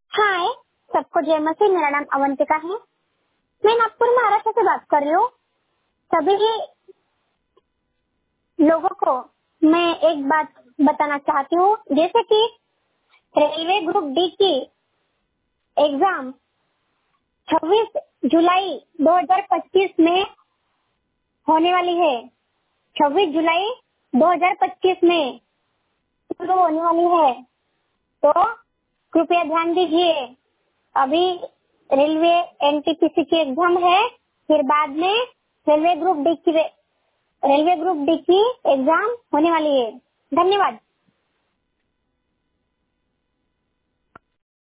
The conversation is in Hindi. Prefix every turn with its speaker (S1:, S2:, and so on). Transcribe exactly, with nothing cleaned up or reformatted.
S1: हाय सबको जय मसीह। मेरा नाम अवंतिका है। मैं नागपुर महाराष्ट्र से बात कर रही हूँ। सभी लोगों को मैं एक बात बताना चाहती हूँ, जैसे कि रेलवे ग्रुप डी की एग्जाम छब्बीस जुलाई दो हज़ार पच्चीस में होने वाली है। छब्बीस जुलाई दो हज़ार पच्चीस में शुरू होने वाली है, तो कृपया ध्यान दीजिए। अभी रेलवे एनटीपीसी की एग्जाम है, फिर बाद में रेलवे ग्रुप डी की रेलवे ग्रुप डी की एग्जाम होने वाली है। धन्यवाद।